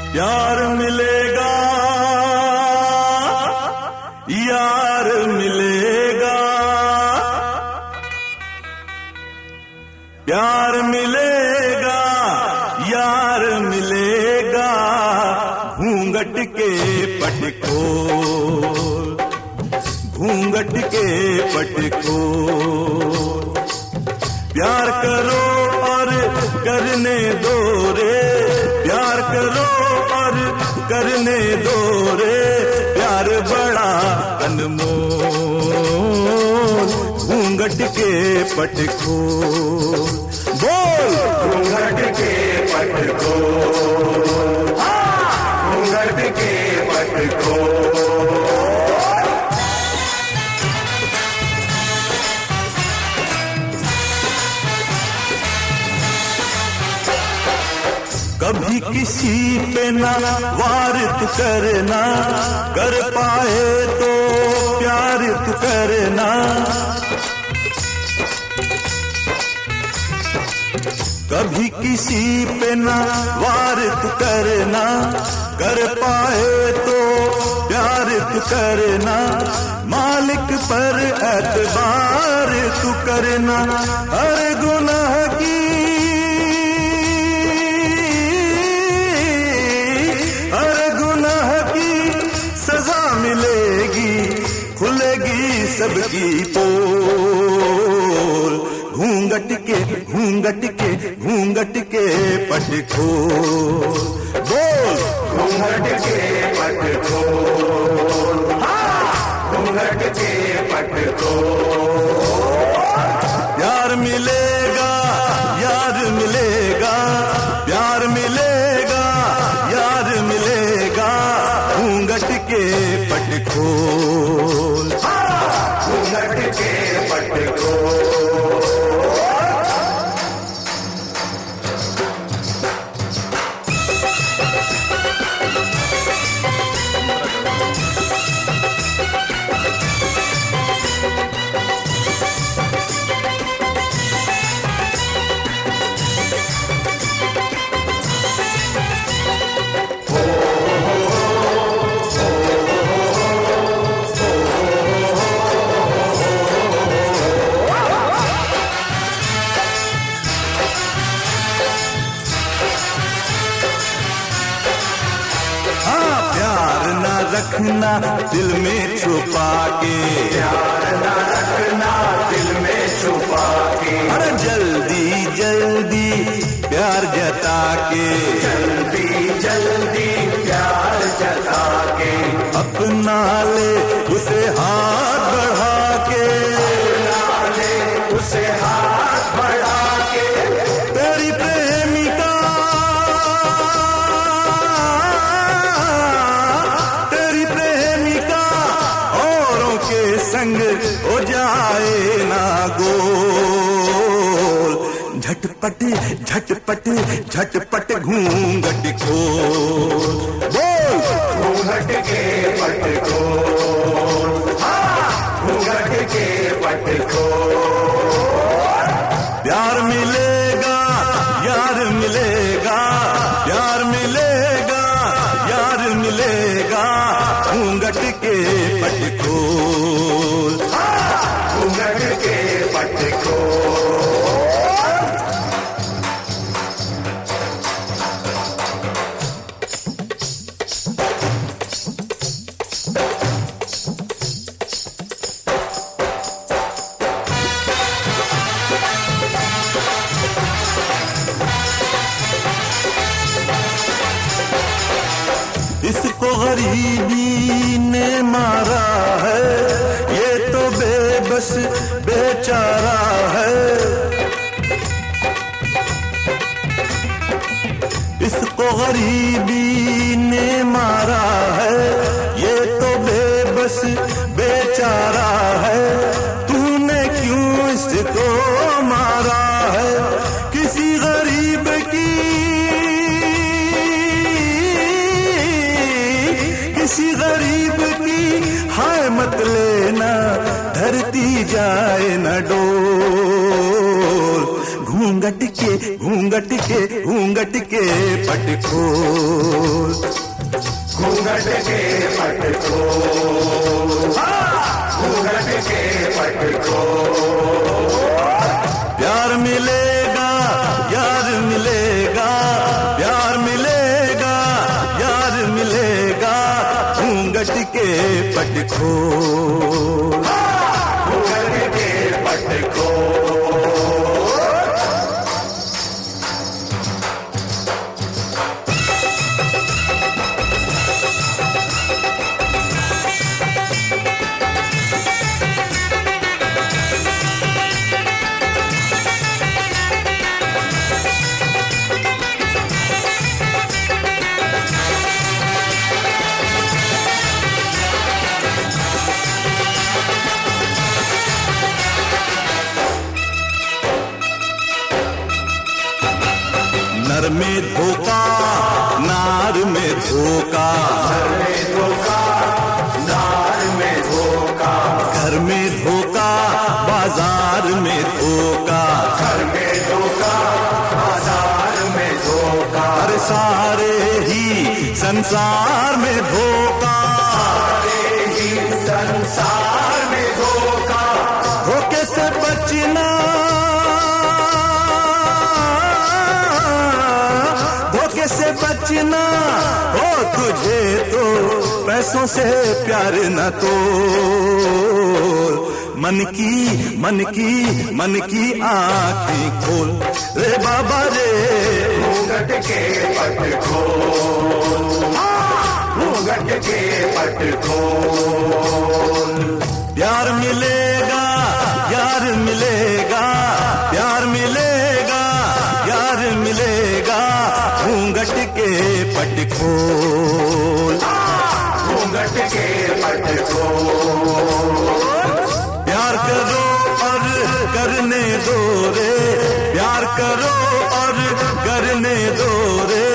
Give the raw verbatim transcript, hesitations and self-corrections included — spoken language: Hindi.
प्यार मिलेगा, यार मिलेगा, प्यार मिलेगा, यार मिलेगा, घूंघट के पट खोल, घूंघट के पट खोल। प्यार करो और करने दो रे, प्यार करो और करने दो रे, प्यार बड़ा अनमोल, घूंघट के पट खोल। बोल घूंघट के पट खोल, घूंघट के पट खोल। कभी किसी पे ना वार तू करना, कर पाए तो प्यार तू करना। कभी किसी पे ना वार तू करना, कर पाए तो प्यार तू करना। मालिक पर एतबार तू करना, हर गुनाह की खुलेगी सबकी पोल। घूंघट के घूंघट के घूंघट के पट खोल। बोल घूंघट के पट खोल, घूंघट के पट खोल। प्यार मिलेगा, यार मिलेगा, प्यार मिलेगा, यार मिलेगा, घूंघट के पट खोल, घूंघट के पट खोल। रखना दिल में छुपा के, प्यार ना रखना दिल में छुपा के। अरे जल्दी जल्दी प्यार जता के, जल्दी जल्दी प्यार जता के। अपना ले उसे हाथ बढ़ा के, अपना ले उसे हाथ बढ़ा के। तेरी प्रेमिका संग हो जाए ना गोल। झटपट झटपट झटपट घूंघट खोल। बोल घूंघट के पट खोल, घूंघट के पट खोल। प्यार मिलेगा, यार मिलेगा, प्यार मिलेगा, यार मिलेगा, घूंघट के पट खोल, घूंघट के पट खोल। इसको गरीबी ने मारा है, ये तो बेबस बेचारा है। इसको गरीबी ने मारा है, ये तो बेबस बेचारा है। तूने क्यों इसको मारा है? किसी गरीब की किसी गरीब की हाय मत लेना, धरती जाए न डोल। घूंघट के घूंघट के घूंघट के पट खोल, घूंघट के पट खोल, घूंघट के पट खोल। प्यार मिलेगा यार मिलेगा, प्यार मिलेगा यार मिलेगा, घूंघट के पट खोल, घूंघट के पट खोल। नर में धोखा नार में धोखा, घर में धोखा नार में धोखा, घर में धोखा बाजार में धोखा, घर में धोखा बाजार में धोखा। हर सारे ही संसार में धोखा, सारे ही संसार में धोखा। धोखे से बचना धोखे से बचना हो तुझे तो पैसों से प्यार न तो, मन की मन की मन की आंखें खोल रे बाबा रे, घूंघट के पट खोल, घूंघट के पट खोल। प्यार मिलेगा यार मिलेगा, प्यार मिलेगा यार मिलेगा, घूंघट के पट खोल, घूंघट के पट खोल। प्यार करो और करने दो रे, प्यार करो और करने दो रे,